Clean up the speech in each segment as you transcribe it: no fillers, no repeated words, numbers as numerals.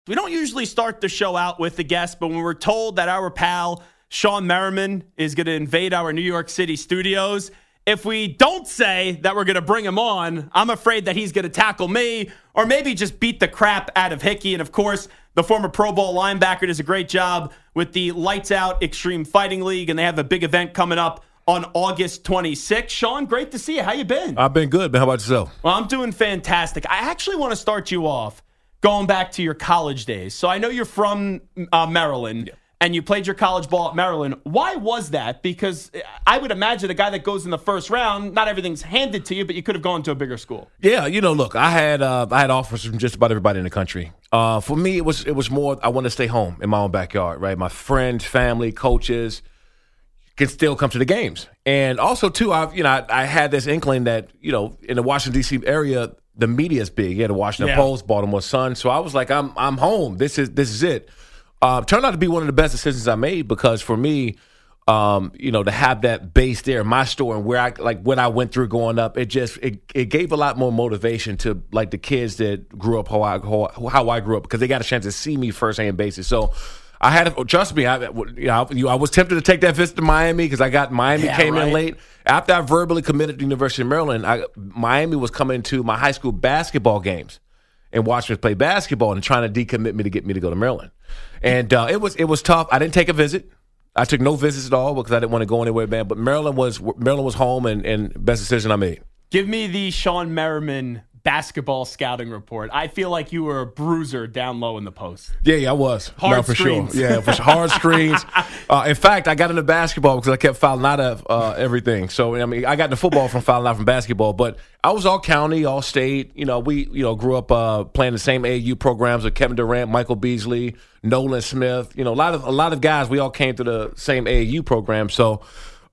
We don't usually start the show out with a guest, but when we're told that our pal Shawne Merriman is going to invade our New York City studios, if we don't say that we're going to bring him on, I'm afraid that he's going to tackle me or maybe just beat the crap out of Hickey. And, of course, the former Pro Bowl linebacker does a great job with the Lights Out Extreme Fighting League, and they have a big event coming up on August 26th. Shawne, great to see you. How you been? I've been good, man. How about yourself? Well, I'm doing fantastic. I actually want to start you off going back to your college days. So I know you're from Maryland, and you played your college ball at Maryland. Why was that? Because I would imagine a guy that goes in the first round, not everything's handed to you, but you could have gone to a bigger school. Yeah, look, I had offers from just about everybody in the country. For me, it was more I wanted to stay home in my own backyard, right? My friends, family, coaches can still come to the games. And also, too, I had this inkling that, in the Washington, D.C. area, the media is big. You had the Washington Post, Baltimore Sun. So I was like, I'm home. This is it. Turned out to be one of the best decisions I made because for me, to have that base there, my story and what I went through growing up, it gave a lot more motivation to like the kids that grew up how I grew up because they got a chance to see me firsthand basis. So I had to trust me. I was tempted to take that visit to Miami because I got Miami came in late. After I verbally committed to the University of Maryland, Miami was coming to my high school basketball games and watching us play basketball and trying to decommit me to get me to go to Maryland. And it was tough. I didn't take a visit. I took no visits at all because I didn't want to go anywhere, man. But Maryland was home and best decision I made. Give me the Shawne Merriman basketball scouting report. I feel like you were a bruiser down low in the post. Yeah, I was. Hard for screens. Sure. Yeah, for sure. Hard screens. In fact, I got into basketball because I kept fouling out of everything. So, I got into football from fouling out from basketball. But I was all county, all state. We grew up playing the same AAU programs with Kevin Durant, Michael Beasley, Nolan Smith. A lot of guys, we all came to the same AAU program. So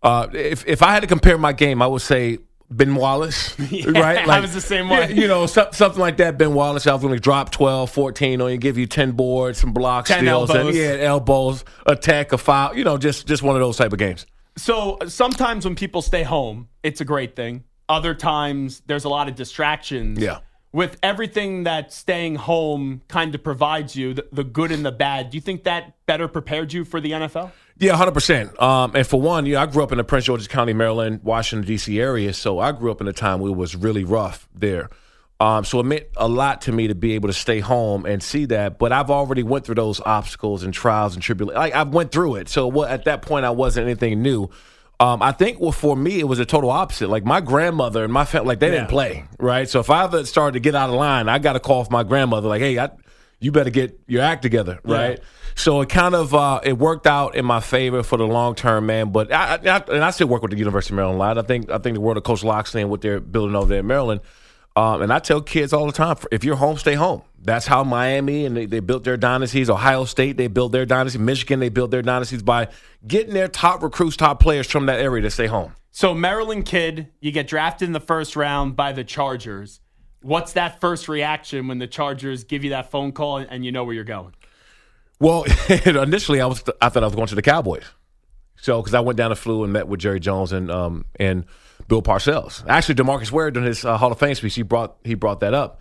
if I had to compare my game, I would say Ben Wallace, right? I was the same way. Something like that. Ben Wallace, I was going to drop 12, 14 on you, give you 10 boards, some blocks, 10 steals, elbows. elbows, attack, a foul. Just one of those type of games. So sometimes when people stay home, it's a great thing. Other times there's a lot of distractions. Yeah. With everything that staying home kind of provides you, the good and the bad, do you think that better prepared you for the NFL? Yeah, 100%. And for one, I grew up in the Prince George's County, Maryland, Washington, D.C. area, so I grew up in a time where it was really rough there. So it meant a lot to me to be able to stay home and see that. But I've already went through those obstacles and trials and tribulations. I went through it. So at that point, I wasn't anything new. I think for me, it was a total opposite. Like my grandmother and my family, they didn't play, right? So if I ever started to get out of line, I got a call from my grandmother, like, hey, you better get your act together, right? Yeah. So it kind of it worked out in my favor for the long term, man. But I still work with the University of Maryland a lot. I think the world of Coach Locksley and what they're building over there in Maryland. And I tell kids all the time, if you're home, stay home. That's how Miami and they built their dynasties. Ohio State, they built their dynasty. Michigan, they built their dynasties by getting their top recruits, top players from that area to stay home. So Maryland kid, you get drafted in the first round by the Chargers. What's that first reaction when the Chargers give you that phone call and you know where you're going? Well, initially I thought I was going to the Cowboys. So because I went down and flew and met with Jerry Jones and Bill Parcells. Actually, DeMarcus Ware during his Hall of Fame speech, he brought that up.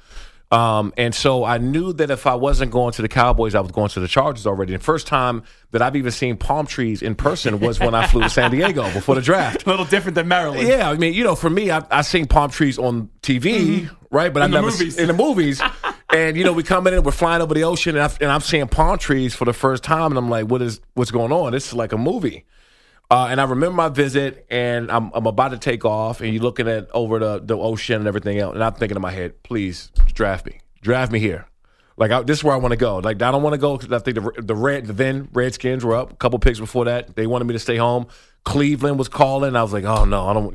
And so I knew that if I wasn't going to the Cowboys, I was going to the Chargers already. The first time that I've even seen palm trees in person was when I flew to San Diego before the draft. A little different than Maryland. Yeah, for me, I've seen palm trees on TV, right? But I've never seen in the movies. And, we come in and we're flying over the ocean, and I'm seeing palm trees for the first time, and I'm like, what's going on? This is like a movie. And I remember my visit, and I'm about to take off, and you're looking at over the ocean and everything else, and I'm thinking in my head, please draft me here. Like this is where I want to go. Like I don't want to go because I think the then Redskins were up a couple picks before that. They wanted me to stay home. Cleveland was calling. I was like, oh no, I don't.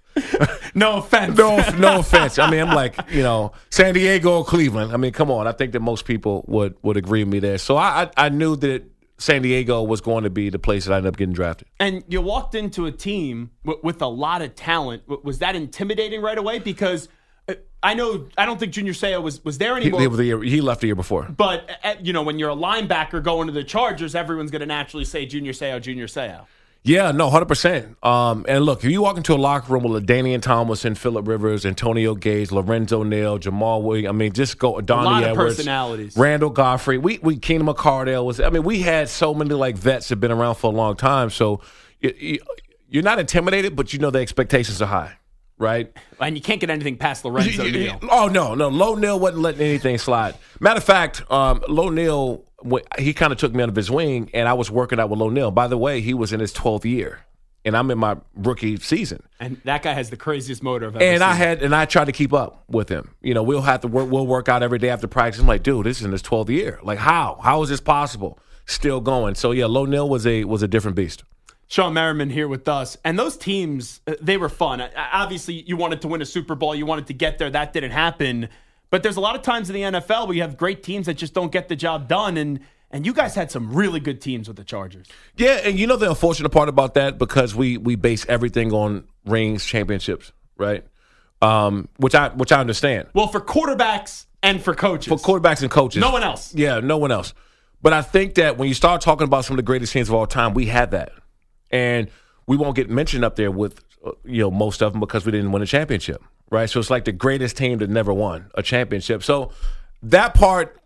No offense. No offense. I'm like, San Diego or Cleveland. Come on. I think that most people would agree with me there. So I knew that San Diego was going to be the place that I ended up getting drafted. And you walked into a team with a lot of talent. Was that intimidating right away? Because I don't think Junior Seau was there anymore. He left the year before. But, when you're a linebacker going to the Chargers, everyone's going to naturally say Junior Seau. Yeah, no, 100%. And look, if you walk into a locker room with LaDainian Tomlinson, Phillip Rivers, Antonio Gates, Lorenzo Neal, Jamal Williams, I mean, just go, Donnie Edwards, a lot of personalities. Randall Godfrey, we Keenan McCardell was. I mean, we had so many like vets that have been around for a long time. So you're not intimidated, but you know the expectations are high, right? And you can't get anything past Lorenzo Neal. Oh no, Lo Neal wasn't letting anything slide. Matter of fact, Lo Neal, he kind of took me under his wing, and I was working out with Lo Neal. By the way, he was in his 12th year, and I'm in my rookie season. And that guy has the craziest motor I've ever seen. I tried to keep up with him. You know, we'll work out every day after practice. I'm like, dude, this is in his 12th year. Like, how is this possible? Still going. So yeah, Lo Neal was a different beast. Shawne Merriman here with us. And those teams, they were fun. Obviously, you wanted to win a Super Bowl. You wanted to get there. That didn't happen. But there's a lot of times in the NFL where you have great teams that just don't get the job done. And you guys had some really good teams with the Chargers. Yeah, and you know the unfortunate part about that, because we base everything on rings, championships, right? Which I understand. Well, for quarterbacks and for coaches. For quarterbacks and coaches. No one else. Yeah, no one else. But I think that when you start talking about some of the greatest teams of all time, we had that. And we won't get mentioned up there with most of them because we didn't win a championship, right? So it's like the greatest team that never won a championship. So that part,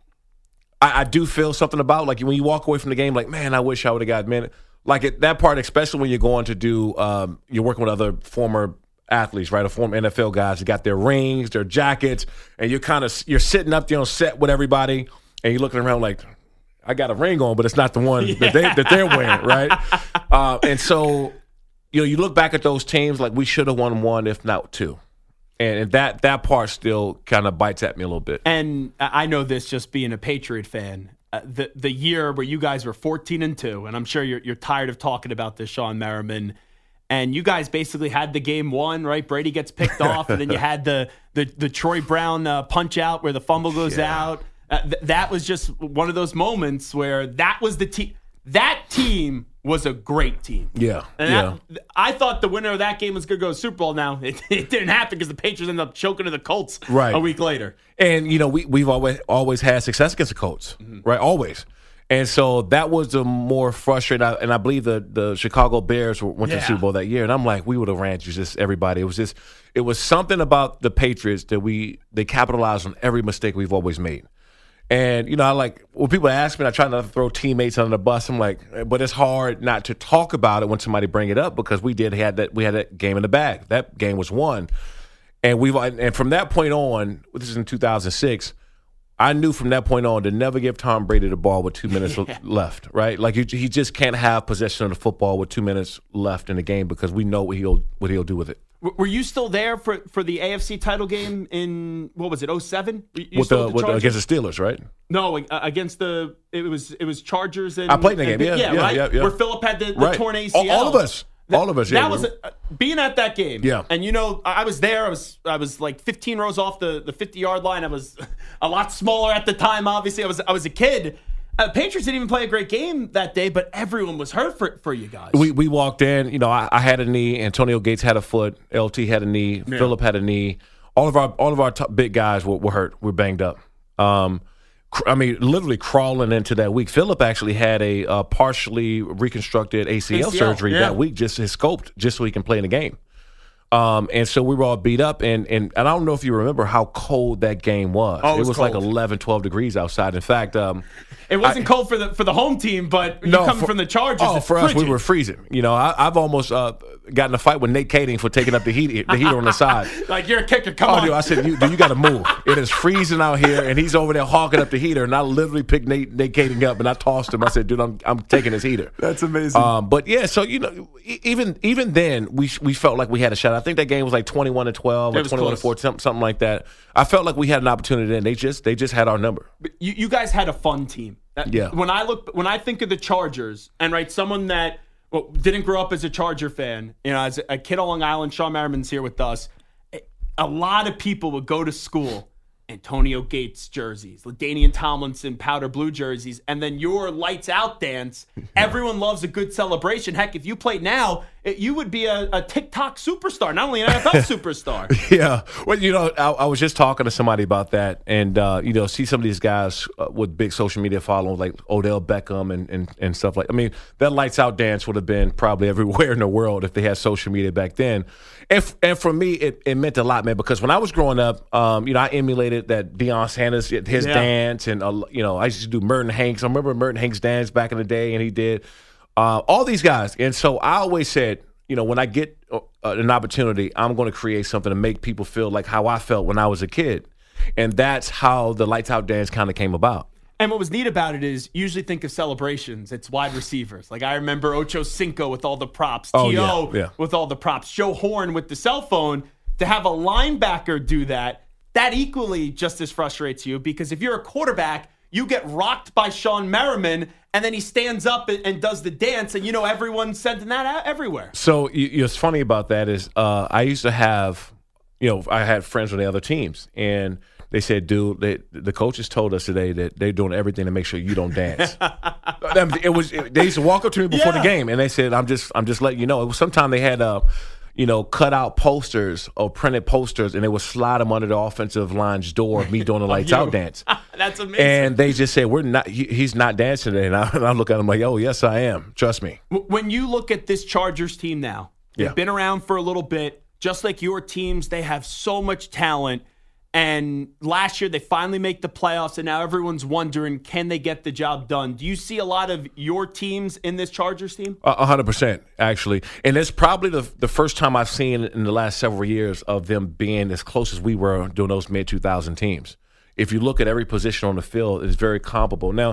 I do feel something about. Like when you walk away from the game, like, man, I wish I would have got minute. Like that part, especially when you're going to do, you're working with other former athletes, right? Or former NFL guys who got their rings, their jackets, and you're sitting up there on set with everybody, and you're looking around like, I got a ring on, but it's not the one that they're wearing, right? And so, you look back at those teams like we should have won one, if not two. And that part still kind of bites at me a little bit. And I know this just being a Patriot fan. The year where you guys were 14-2, and I'm sure you're tired of talking about this, Shawne Merriman, and you guys basically had the game won, right? Brady gets picked off, and then you had the Troy Brown punch out where the fumble goes out. That was just one of those moments where that was the team. That team was a great team. Yeah. And I thought the winner of that game was going to go to the Super Bowl. Now, it didn't happen because the Patriots ended up choking to the Colts a week later. And, we've always had success against the Colts, right? Always. And so that was the more frustrating. And I believe the Chicago Bears went to the Super Bowl that year. And I'm like, we would have ran through just everybody. It was something about the Patriots that they capitalized on every mistake we've always made. And, I like, when people ask me, I try not to throw teammates under the bus. I'm like, but it's hard not to talk about it when somebody bring it up, because we had that game in the bag. That game was won. And from that point on, this is in 2006, I knew from that point on to never give Tom Brady the ball with 2 minutes left, right? Like he just can't have possession of the football with 2 minutes left in the game, because we know what he'll do with it. Were you still there for the AFC title game in, what was it, 07? Against the Steelers, right? No, against it was Chargers and I played in the game, right? Yeah. Where Phillip had the torn ACL. All of us. Yeah. That was being at that game. Yeah. And I was there. I was like 15 rows off the 50-yard line. I was a lot smaller at the time. Obviously, I was a kid. Patriots didn't even play a great game that day, but everyone was hurt for you guys. We walked in. I had a knee. Antonio Gates had a foot. LT had a knee. Yeah. Phillip had a knee. All of our big guys were hurt. We're banged up. Literally crawling into that week. Phillip actually had a partially reconstructed ACL surgery that week, just his scoped, just so he can play in the game. And so we were all beat up, and I don't know if you remember how cold that game was. Oh, it was cold. Like 11, 12 degrees outside. In fact, it wasn't cold for the home team, but coming from the Chargers. Oh, for us, we were freezing. I've almost gotten a fight with Nate Kading for taking up the heater on the side. Like, you're a kicker, come on. Dude, I said, you got to move. It is freezing out here, and he's over there hawking up the heater, and I literally picked Nate Kading up, and I tossed him. I said, dude, I'm taking his heater. That's amazing. But yeah, so even then, we felt like we had a shot. I think that game was like 21-12 or 21-4, something like that. I felt like we had an opportunity, and they just had our number. But you guys had a fun team. Yeah. When I think of the Chargers, and someone that didn't grow up as a Charger fan, as a kid on Long Island, Shawne Merriman's here with us. A lot of people would go to school, Antonio Gates jerseys, LaDainian Tomlinson powder blue jerseys, and then your lights out dance. Everyone loves a good celebration. Heck, if you play now, you would be a TikTok superstar, not only an NFL superstar. Yeah. Well, I was just talking to somebody about that, and see some of these guys with big social media following, like Odell Beckham and stuff like. I mean, that lights out dance would have been probably everywhere in the world if they had social media back then. And for me, it meant a lot, man, because when I was growing up, I emulated that Deion Sanders, his dance, and I used to do Merton Hanks. I remember Merton Hanks' dance back in the day, and he did all these guys. And so I always said, when I get an opportunity, I'm going to create something to make people feel like how I felt when I was a kid. And that's how the Lights Out dance kind of came about. And what was neat about it is usually think of celebrations. It's wide receivers. Like I remember Ocho Cinco with all the props, T.O. with all the props, Joe Horn with the cell phone. To have a linebacker do that equally just as frustrates you, because if you're a quarterback, you get rocked by Sean Merriman, and then he stands up and does the dance, and everyone's sending that out everywhere. So what's funny about that is I used to have, I had friends on the other teams, and they said, dude, the coaches told us today that they're doing everything to make sure you don't dance. They used to walk up to me before the game, and they said, I'm just letting you know. It was sometime they had cut out posters or printed posters, and they would slide them under the offensive line's door of me doing the Lights Out dance. That's amazing. And they just said, he's not dancing today. And I look at him like, oh, yes, I am. Trust me. When you look at this Chargers team now, they've been around for a little bit, just like your teams, they have so much talent. And last year, they finally make the playoffs, and now everyone's wondering, can they get the job done? Do you see a lot of your teams in this Chargers team? 100%, actually. And it's probably the first time I've seen in the last several years of them being as close as we were during those mid-2000 teams. If you look at every position on the field, it's very comparable. Now,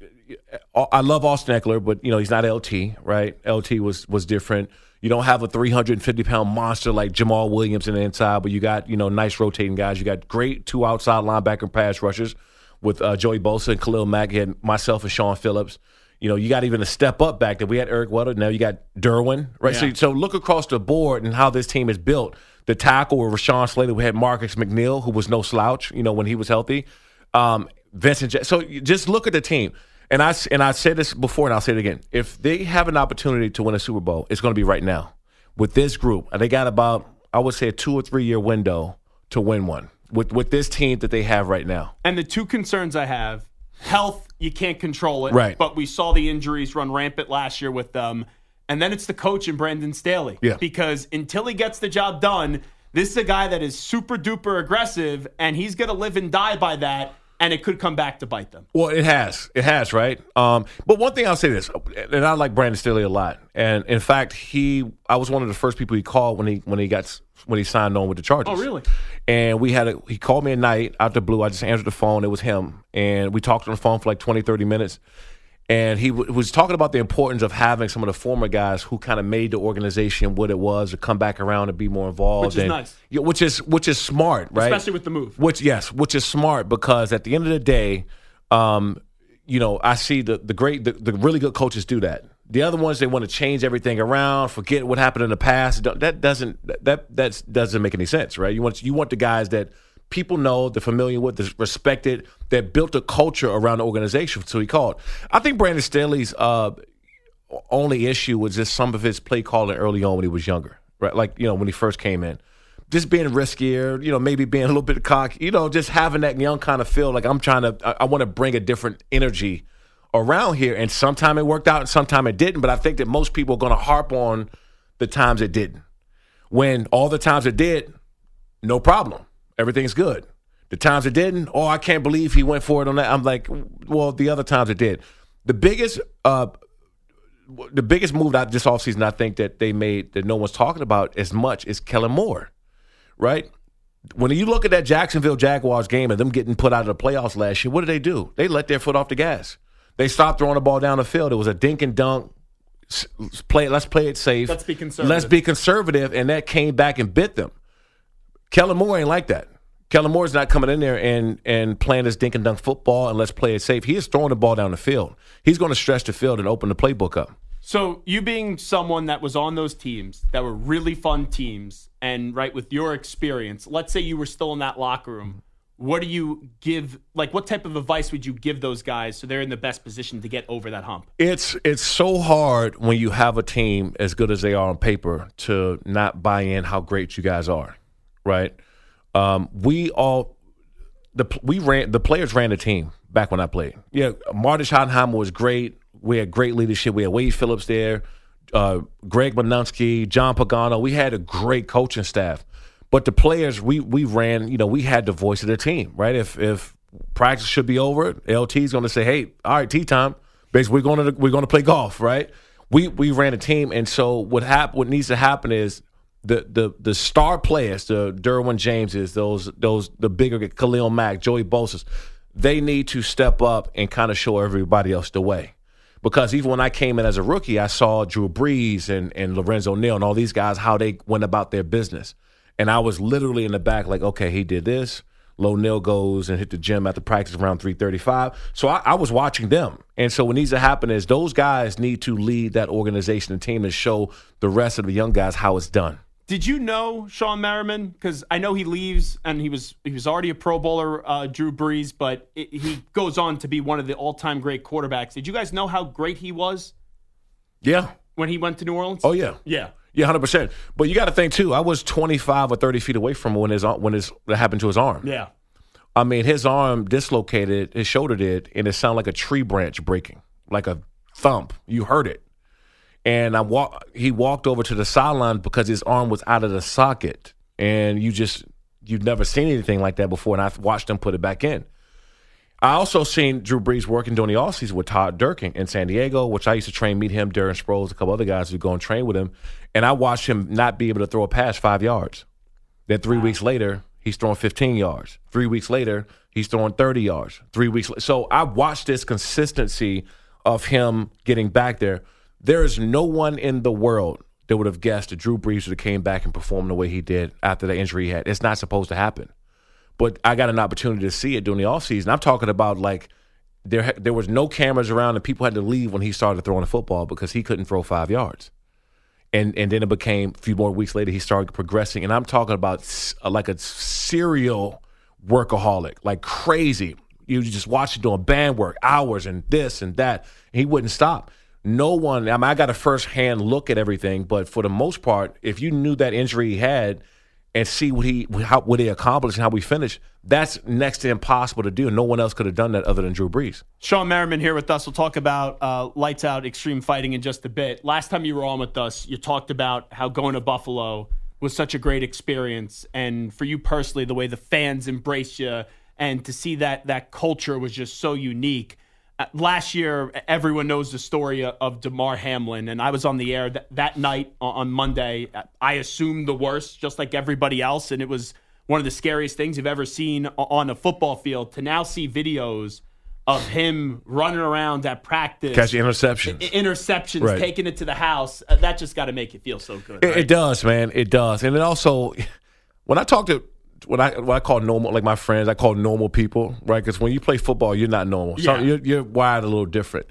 I love Austin Eckler, but, he's not LT, right? LT was different. You don't have a 350-pound monster like Jamal Williams in the inside, but you got, nice rotating guys. You got great 2 outside linebacker pass rushers with Joey Bosa and Khalil Mack. You had myself and Sean Phillips. You got even a step up back there. We had Eric Weddle. Now you got Derwin, right? Yeah. So look across the board and how this team is built. The tackle with Rashawn Slater, we had Marcus McNeil, who was no slouch, when he was healthy. Vincent. So just look at the team. And I said this before, and I'll say it again. If they have an opportunity to win a Super Bowl, it's going to be right now. With this group, they got about, I would say, a 2 or 3 year window to win one with this team that they have right now. And the two concerns I have, health, you can't control it. Right. But we saw the injuries run rampant last year with them. And then it's the coach in Brandon Staley. Yeah. Because until he gets the job done, this is a guy that is super duper aggressive, and he's going to live and die by that. And it could come back to bite them. Well, it has, right? But one thing I'll say this, and I like Brandon Staley a lot. And in fact, I was one of the first people he called when he signed on with the Chargers. Oh, really? And he called me at night out the blue. I just answered the phone. It was him, and we talked on the phone for like 20, 30 minutes. And he was talking about the importance of having some of the former guys who kind of made the organization what it was to come back around and be more involved. Which is nice. Which is smart, right? Especially with the move. Which is smart, because at the end of the day, I see the really good coaches do that. The other ones, they want to change everything around, forget what happened in the past. That doesn't make any sense, right? You want the guys that people know, they're familiar with, they're respected, that built a culture around the organization. So he called. I think Brandon Staley's only issue was just some of his play calling early on when he was younger, right? Like, when he first came in. Just being riskier, maybe being a little bit cocky, just having that young kind of feel like I want to bring a different energy around here. And sometime it worked out and sometime it didn't. But I think that most people are going to harp on the times it didn't. When all the times it did, no problem. Everything's good. The times it didn't, I can't believe he went for it on that. I'm like, well, the other times it did. The biggest move that this offseason I think that they made that no one's talking about as much is Kellen Moore, right? When you look at that Jacksonville Jaguars game and them getting put out of the playoffs last year, what did they do? They let their foot off the gas. They stopped throwing the ball down the field. It was a dink and dunk. Let's play it safe. Let's be conservative. Let's be conservative, and that came back and bit them. Kellen Moore ain't like that. Kellen Moore's not coming in there and playing this dink and dunk football and let's play it safe. He is throwing the ball down the field. He's going to stretch the field and open the playbook up. So you being someone that was on those teams that were really fun teams, and right with your experience, let's say you were still in that locker room, what do you give? Like, what type of advice would you give those guys so they're in the best position to get over that hump? It's so hard when you have a team as good as they are on paper to not buy in how great you guys are, right? The players ran the team back when I played. Yeah, Marty Schottenheimer was great. We had great leadership. We had Wade Phillips there, Greg Manunsky, John Pagano. We had a great coaching staff. But the players, we ran, we had the voice of the team, right? If practice should be over, LT's going to say, "Hey, all right, tea time. Basically, we're going to play golf," right? We ran a team, and so what needs to happen is the star players, the Derwin Jameses, the bigger Khalil Mack, Joey Bosa's, they need to step up and kind of show everybody else the way. Because even when I came in as a rookie, I saw Drew Brees and Lorenzo Neal and all these guys, how they went about their business. And I was literally in the back like, okay, he did this. Lo Neal goes and hit the gym after practice around 3:35. So I was watching them. And so what needs to happen is those guys need to lead that organization and team and show the rest of the young guys how it's done. Did you know Sean Merriman? Because I know he leaves, and he was already a Pro Bowler, Drew Brees, but he goes on to be one of the all-time great quarterbacks. Did you guys know how great he was? Yeah. When he went to New Orleans? Oh, yeah. Yeah. Yeah, 100%. But you got to think, too, I was 25 or 30 feet away from him when that happened to his arm. Yeah. I mean, his arm dislocated, his shoulder did, and it sounded like a tree branch breaking, like a thump. You heard it. And he walked over to the sideline because his arm was out of the socket. And you've never seen anything like that before, and I watched him put it back in. I also seen Drew Brees working during the offseason with Todd Durkin in San Diego, which I used to meet him, Darren Sproles, a couple other guys who go and train with him. And I watched him not be able to throw a pass 5 yards. Then 3 weeks later, he's throwing 15 yards. 3 weeks later, he's throwing 30 yards. 3 weeks later. So I watched this consistency of him getting back there. There is no one in the world that would have guessed that Drew Brees would have came back and performed the way he did after the injury he had. It's not supposed to happen. But I got an opportunity to see it during the offseason. I'm talking about like there was no cameras around and people had to leave when he started throwing the football because he couldn't throw 5 yards. And then it became a few more weeks later he started progressing. And I'm talking about like a serial workaholic, like crazy. You just watch him doing band work, hours and this and that. And he wouldn't stop. No one, I got a first-hand look at everything, but for the most part, if you knew that injury he had and see what he accomplished and how we finished, that's next to impossible to do. No one else could have done that other than Drew Brees. Sean Merriman here with us. We'll talk about Lights Out Extreme Fighting in just a bit. Last time you were on with us, you talked about how going to Buffalo was such a great experience, and for you personally, the way the fans embraced you and to see that culture was just so unique. Last year, everyone knows the story of Damar Hamlin, and I was on the air that night on Monday. I assumed the worst, just like everybody else, and it was one of the scariest things you've ever seen on a football field. To now see videos of him running around at practice. Catching interceptions. Right. Taking it to the house, that just got to make you feel so good. Right? It does, man. It does. And it also, when I talk to what I call normal, like my friends, I call normal people, right? Because when you play football, you're not normal. So you're wired a little different.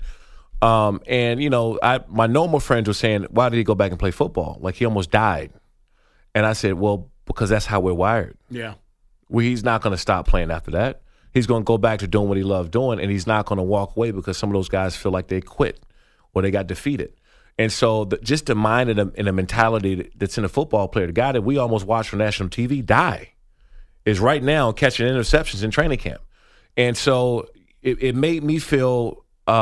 And, my normal friends were saying, why did he go back and play football? Like he almost died. And I said, well, because that's how we're wired. Yeah. He's not going to stop playing after that. He's going to go back to doing what he loved doing, and he's not going to walk away because some of those guys feel like they quit or they got defeated. And so just the mind and the mentality that's in a football player, the guy that we almost watch on national TV die, is right now catching interceptions in training camp. And so it made me feel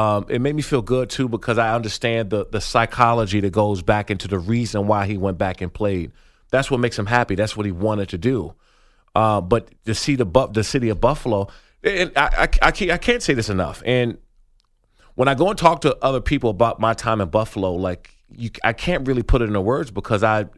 good too, because I understand the psychology that goes back into the reason why he went back and played. That's what makes him happy. That's what he wanted to do. But to see the city of Buffalo, and I can't say this enough. And when I go and talk to other people about my time in Buffalo, like I can't really put it into words because I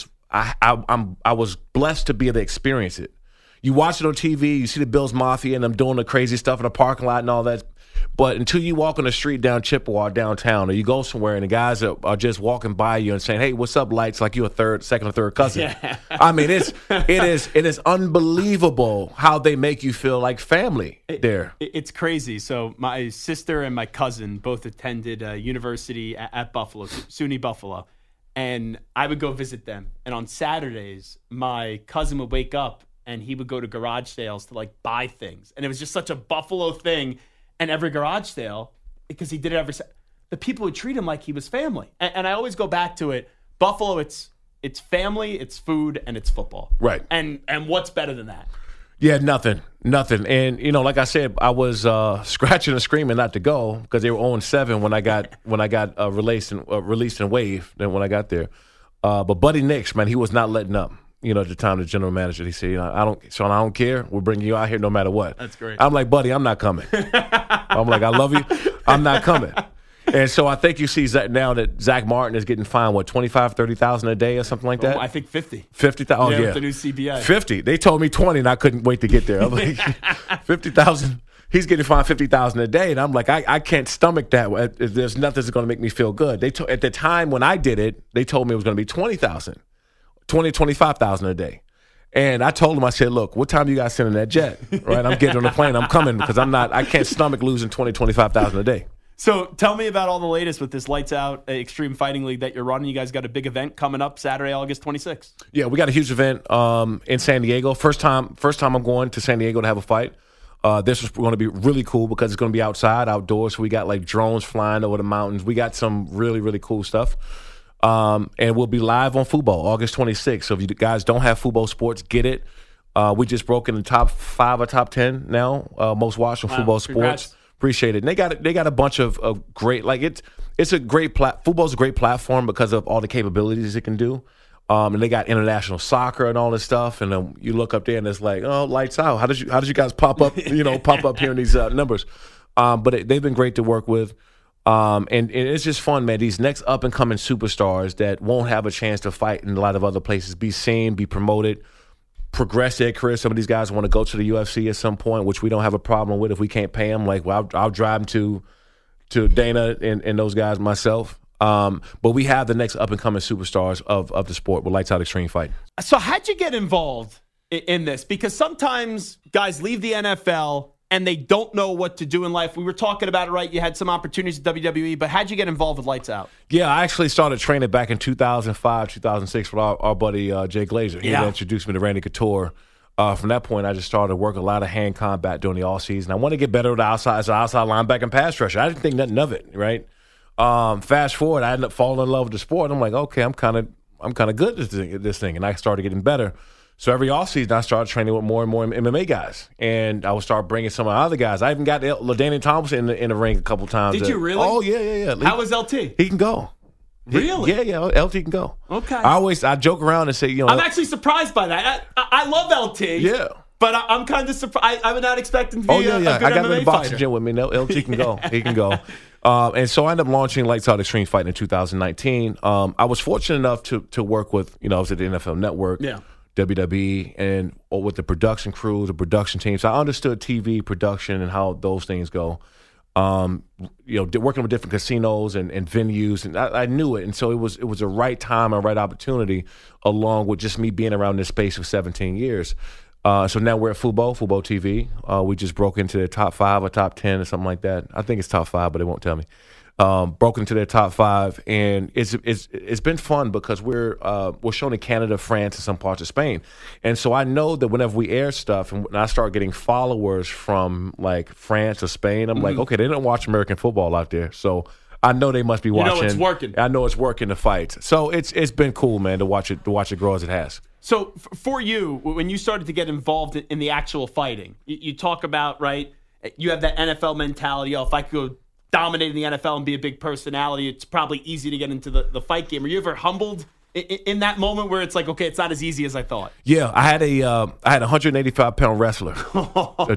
was blessed to be able to experience it. You watch it on TV, you see the Bills Mafia and them doing the crazy stuff in the parking lot and all that. But until you walk on the street down Chippewa, downtown, or you go somewhere and the guys are just walking by you and saying, "Hey, what's up, Lights?" Like you're a second or third cousin. Yeah. I mean, it is unbelievable how they make you feel like family there. It's crazy. So my sister and my cousin both attended university at Buffalo, SUNY Buffalo, and I would go visit them. And on Saturdays, my cousin would wake up and he would go to garage sales to like buy things. And it was just such a Buffalo thing. And every garage sale, because he did it the people would treat him like he was family. And I always go back to it. Buffalo, it's family, it's food, and it's football. Right. And what's better than that? Yeah, nothing. And like I said, I was scratching and screaming not to go because they were 0-7 when I got released and waived. Then when I got there, but Buddy Nix, man, he was not letting up. At the time, the general manager, he said, Sean, I don't care. We're bringing you out here no matter what. That's great. I'm like, Buddy, I'm not coming. I'm like, I love you. I'm not coming. And so I think you see now that Zach Martin is getting fined, what, $25,000-$30,000 a day or something like that? I think 50. 50,000. Oh, yeah. With the new CBA. 50. They told me 20, and I couldn't wait to get there. I'm like, 50,000. He's getting fined $50,000 a day, and I'm like, I can't stomach that. There's nothing that's going to make me feel good. At the time when I did it, they told me it was going to be $20,000, $25,000 a day. And I told him, I said, look, what time do you guys sending that jet? Right? I'm getting on the plane. I'm coming because I can't stomach losing $25,000 a day. So tell me about all the latest with this Lights Out Extreme Fighting League that you're running. You guys got a big event coming up Saturday, August 26th. Yeah, we got a huge event in San Diego. First time I'm going to San Diego to have a fight. This is going to be really cool because it's going to be outside, outdoors. So we got like drones flying over the mountains. We got some really, really cool stuff. And we'll be live on Fubo August 26th. So if you guys don't have Fubo Sports, get it. We just broke in the top 5 or top 10 now, most watched on Fubo Sports. Congrats. Appreciate it. And they got a bunch of great, like it's a great Fubo's a great platform because of all the capabilities it can do. And they got international soccer and all this stuff. And you look up there and it's like, oh, lights out. How did you guys pop up? Pop up here in these numbers. But they've been great to work with. And it's just fun, man. These next up and coming superstars that won't have a chance to fight in a lot of other places, be seen, be promoted, progress their career. Some of these guys want to go to the UFC at some point, which we don't have a problem with if we can't pay them. Like, well, I'll drive them to Dana and those guys myself. But we have the next up and coming superstars of the sport with Lights Out Extreme Fight. So how'd you get involved in this? Because sometimes guys leave the NFL and they don't know what to do in life. We were talking about it, right? You had some opportunities at WWE, but how'd you get involved with Lights Out? Yeah, I actually started training back in 2005, 2006 with our buddy Jay Glazer. He introduced me to Randy Couture. From that point, I just started working a lot of hand combat during the offseason. I wanted to get better at the outside as an outside linebacker and pass rusher. I didn't think nothing of it, right? Fast forward, I ended up falling in love with the sport. I'm like, okay, I'm kind of good at this thing, and I started getting better. So every offseason, I started training with more and more MMA guys, and I would start bringing some of the other guys. I even got LaDainian Thompson in the ring a couple times. Did you really? Oh, yeah. How was LT? He can go. Really? Yeah, LT can go. Okay. I joke around and say, I'm actually surprised by that. I love LT. Yeah. But I'm kind of surprised. I'm not expecting to be a good I got him in MMA the boxing fighter. gym with me. LT can go. He can go. And so I ended up launching Lights Out Extreme Fight in 2019. I was fortunate enough to work with, I was at the NFL Network, WWE, and with the production crew, the production team. So I understood TV production and how those things go. Working with different casinos and venues, and I knew it. And so it was a right time and right opportunity, along with just me being around this space for 17 years. So now we're at Fubo TV. We just broke into the top 5 or top 10 or something like that. I think it's top 5, but they won't tell me. Broke into their top 5, and it's been fun because we're shown in Canada, France, and some parts of Spain. And so I know that whenever we air stuff and I start getting followers from like France or Spain, I'm like, okay, they don't watch American football out there, so I know they must be watching. It's working. I know it's working the fights. So it's been cool, man, to watch it grow as it has. So for you, when you started to get involved in the actual fighting, you talk about, right, you have that NFL mentality. If I could go dominate in the NFL and be a big personality, it's probably easy to get into the fight game. Were you ever humbled in that moment where it's like, okay, it's not as easy as I thought? Yeah, I had a 185-pound wrestler, a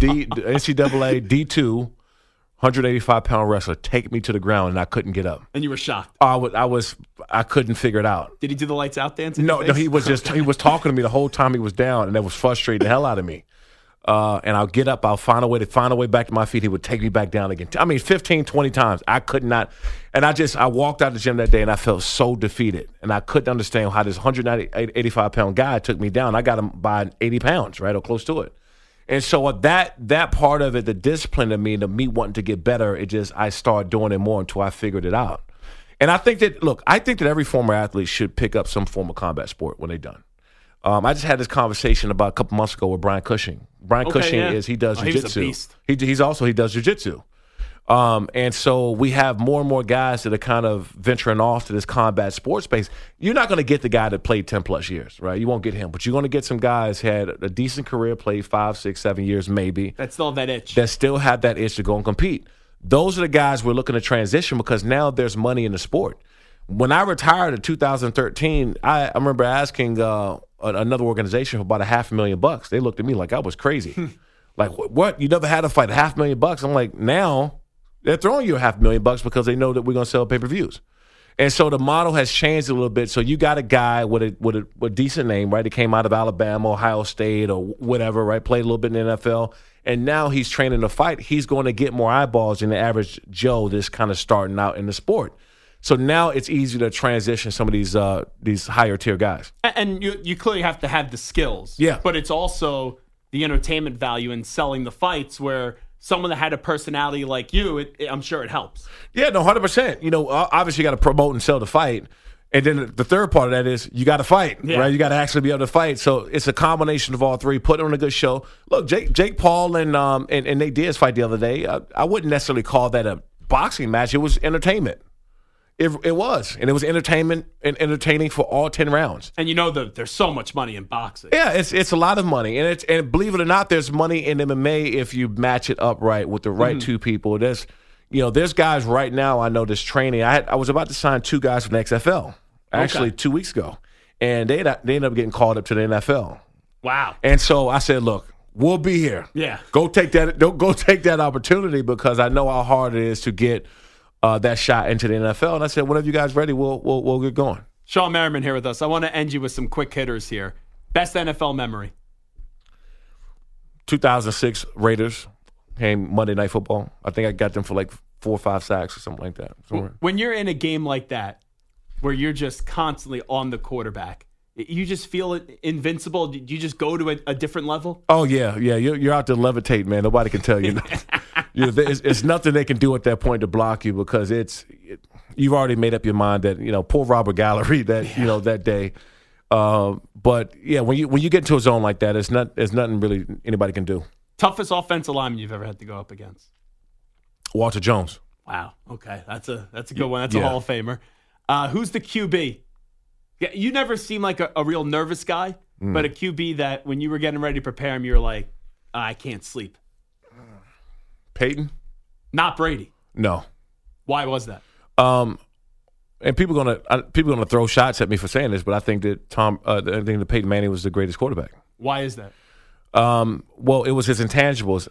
NCAA D2, 185-pound wrestler, take me to the ground, and I couldn't get up. And you were shocked. I couldn't figure it out. Did he do the lights out dance? No, he was talking to me the whole time he was down, and that was frustrating the hell out of me. And I'll get up, I'll find a way back to my feet. He would take me back down again. 15, 20 times. I could not. And I walked out of the gym that day and I felt so defeated. And I couldn't understand how this 185-pound guy took me down. I got him by 80 pounds, right, or close to it. And so that part of it, the discipline of me, wanting to get better, I started doing it more until I figured it out. And I think that every former athlete should pick up some form of combat sport when they're done. I just had this conversation about a couple months ago with Brian Cushing. Brian Cushing he does jiu-jitsu. He does jiu-jitsu. And so we have more and more guys that are kind of venturing off to this combat sports space. You're not going to get the guy that played 10 plus years, right? You won't get him, but you're going to get some guys who had a decent career, played 5, 6, 7 years maybe. That still have that itch. That still have that itch to go and compete. Those are the guys we're looking to transition because now there's money in the sport. When I retired in 2013, I remember asking another organization for about $500,000. They looked at me like I was crazy. Like, what? You never had to fight $500,000? I'm like, now they're throwing you $500,000 because they know that we're going to sell pay-per-views. And so the model has changed a little bit. So you got a guy with a decent name, right? He came out of Alabama, Ohio State, or whatever, right? Played a little bit in the NFL. And now he's training to fight. He's going to get more eyeballs than the average Joe that's kind of starting out in the sport. So now it's easy to transition some of these higher tier guys. And you clearly have to have the skills. Yeah. But it's also the entertainment value in selling the fights where someone that had a personality like you, I'm sure it helps. Yeah, no, 100%. You know, obviously you got to promote and sell the fight. And then the third part of that is you got to fight, right? You got to actually be able to fight. So it's a combination of all three. Put on a good show. Look, Jake Paul and Nate Diaz fight the other day. I wouldn't necessarily call that a boxing match. It was entertainment. It was, and it was entertainment and entertaining for all 10 rounds. And you know there's so much money in boxing. Yeah, it's a lot of money, and believe it or not, there's money in MMA if you match it up right with the right two people. There's guys right now I know that's training. I was about to sign 2 guys from the XFL actually 2 weeks ago, and they ended up getting called up to the NFL. Wow! And so I said, look, we'll be here. Yeah, go take that opportunity because I know how hard it is to get that shot into the NFL. And I said, whenever you guys ready, we'll get going. Shawne Merriman here with us. I want to end you with some quick hitters here. Best NFL memory? 2006 Raiders came Monday Night Football. I think I got them for like 4 or 5 sacks or something like that. When you're in a game like that, where you're just constantly on the quarterback, you just feel invincible? Do you just go to a different level? Oh, yeah. You're out to levitate, man. Nobody can tell you nothing. It's nothing they can do at that point to block you because you've already made up your mind that, poor Robert Gallery that day. But, yeah, when you get into a zone like that, there's nothing really anybody can do. Toughest offensive lineman you've ever had to go up against? Walter Jones. Wow. Okay. That's a good one. That's a Hall of Famer. Who's the QB? Yeah, you never seem like a real nervous guy, but a QB that when you were getting ready to prepare him, you're like, I can't sleep. Peyton? Not Brady. No. Why was that? And people gonna throw shots at me for saying this, but I think that that Peyton Manning was the greatest quarterback. Why is that? Well, it was his intangibles.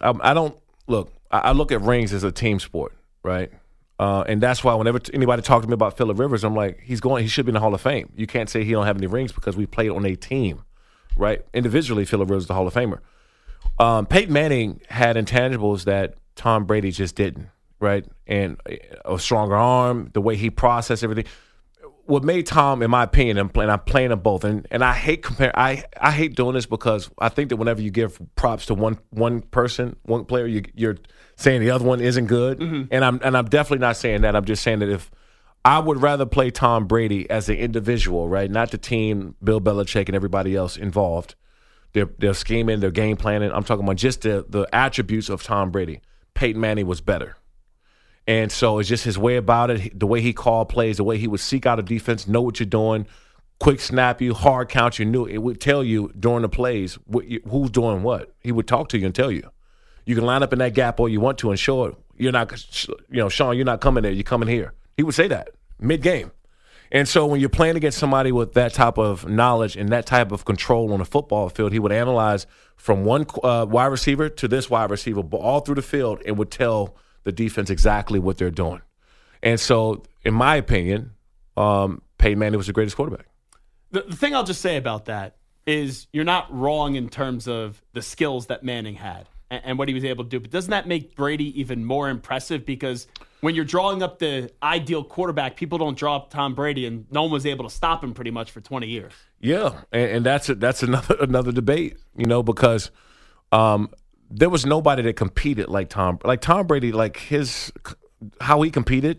I look at rings as a team sport, right? And that's why whenever anybody talks to me about Phillip Rivers, I'm like, he should be in the Hall of Fame. You can't say he don't have any rings because we played on a team, right? Individually, Phillip Rivers is the Hall of Famer. Peyton Manning had intangibles that Tom Brady just didn't, right? And a stronger arm, the way he processed everything. What made Tom, in my opinion, and I'm playing them both, and I hate I hate doing this because I think that whenever you give props to one person, one player, you're saying the other one isn't good, and I'm definitely not saying that. I'm just saying that if I would rather play Tom Brady as an individual, right, not the team, Bill Belichick and everybody else involved, their scheming, their game planning. I'm talking about just the attributes of Tom Brady. Peyton Manning was better. And so it's just his way about it, the way he called plays, the way he would seek out a defense, know what you're doing, quick snap you, hard count you, knew it would tell you during the plays who's doing what. He would talk to you and tell you. You can line up in that gap all you want to and show it. You're not, Sean, you're not coming there. You're coming here. He would say that mid-game. And so when you're playing against somebody with that type of knowledge and that type of control on the football field, he would analyze from one wide receiver to this wide receiver all through the field and would tell the defense exactly what they're doing. And so, in my opinion, Peyton Manning was the greatest quarterback. The thing I'll just say about that is you're not wrong in terms of the skills that Manning had and what he was able to do. But doesn't that make Brady even more impressive? Because when you're drawing up the ideal quarterback, people don't draw up Tom Brady, and no one was able to stop him pretty much for 20 years. Yeah, and that's another debate, because there was nobody that competed like Tom. Like Tom Brady, how he competed,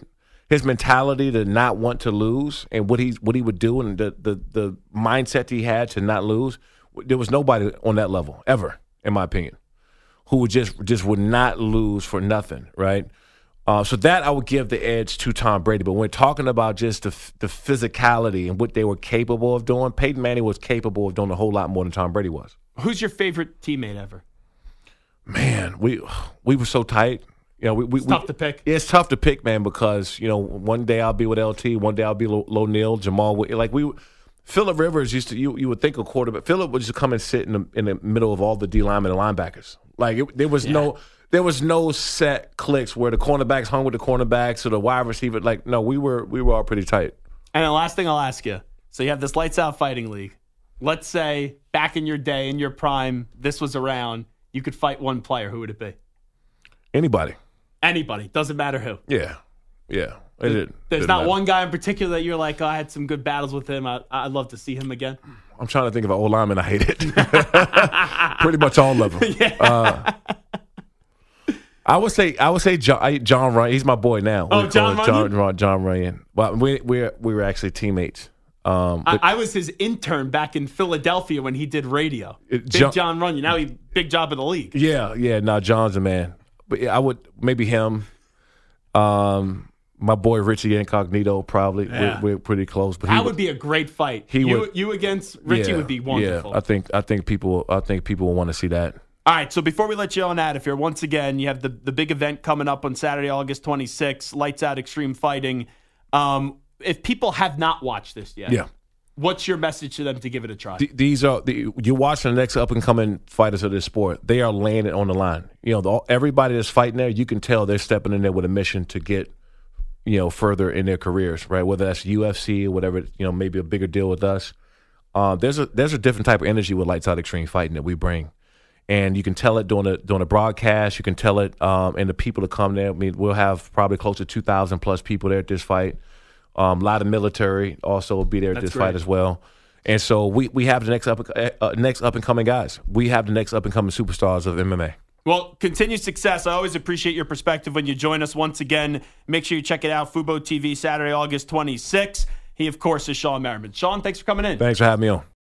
his mentality to not want to lose and what he would do and the mindset he had to not lose. There was nobody on that level ever, in my opinion, who would just would not lose for nothing, right? So that I would give the edge to Tom Brady. But when we're talking about just the physicality and what they were capable of doing, Peyton Manning was capable of doing a whole lot more than Tom Brady was. Who's your favorite teammate ever? Man, we were so tight. It's tough to pick. Yeah, it's tough to pick, man, because one day I'll be with LT, one day I'll be O'Neal, Jamal. Phillip Rivers used to. You would think a quarterback. Phillip would just come and sit in the middle of all the D linemen and linebackers. There was no set clicks where the cornerbacks hung with the cornerbacks or the wide receiver. No, we were all pretty tight. And the last thing I'll ask you. So you have this lights out fighting league. Let's say back in your day, in your prime, this was around. You could fight one player. Who would it be? Anybody. Doesn't matter who. Yeah. There's not one guy in particular that you're like, I had some good battles with him. I'd love to see him again. I'm trying to think of an old lineman I hated. Pretty much all of them. Yeah. I would say John Ryan. He's my boy now. Oh, John Ryan. John Ryan. Well, we were actually teammates. I was his intern back in Philadelphia when he did radio. John Runyon. Now he's big job in the league. Yeah. No, John's a man. But I would maybe him. My boy Richie Incognito probably. Yeah. We're pretty close. But that would be a great fight. You against Richie would be wonderful. Yeah, I think people will want to see that. All right, so before we let you on out of here, once again, you have the big event coming up on Saturday, August 26th, Lights Out Extreme Fighting. If people have not watched this yet, what's your message to them to give it a try? You're watching the next up-and-coming fighters of this sport. They are laying it on the line. Everybody that's fighting there, you can tell they're stepping in there with a mission to get further in their careers, right? Whether that's UFC or whatever, maybe a bigger deal with us. There's a different type of energy with Lights Out Extreme Fighting that we bring. And you can tell it during a broadcast. You can tell it and the people that come there. I mean, we'll have probably close to 2,000 plus people there at this fight. A lot of military also will be there at this fight as well. And so we have the next up and coming guys. We have the next up and coming superstars of MMA. Well, continued success. I always appreciate your perspective when you join us once again. Make sure you check it out. Fubo TV, Saturday, August 26th. He, of course, is Shawne Merriman. Shawne, thanks for coming in. Thanks for having me on.